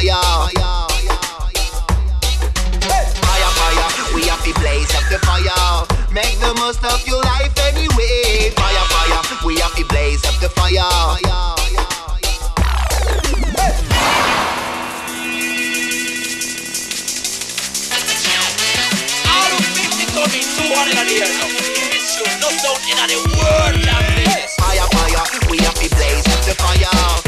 fire. Fire, fire, we have to blaze up the fire. Make the most of your life anyway. Fire, fire, we have to blaze up the fire. All of 50 coming, 200 in the air now. This show, no sound in the world can play this. Fire, fire, we have to blaze up the fire.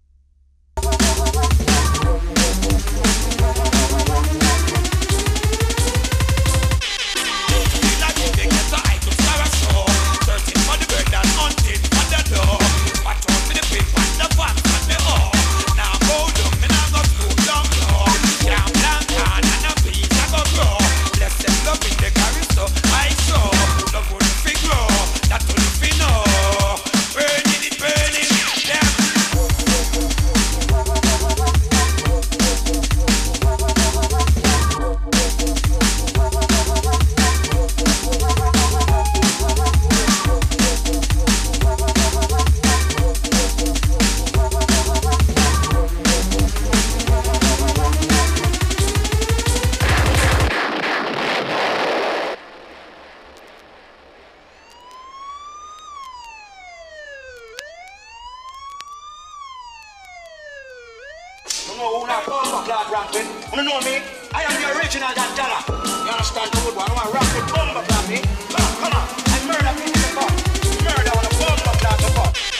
You know me? I am the original Dan Dalla. You understand the good one? I want to rock with bomber plan me. Come on, I murder people to come. Murder on a bomber plan to come.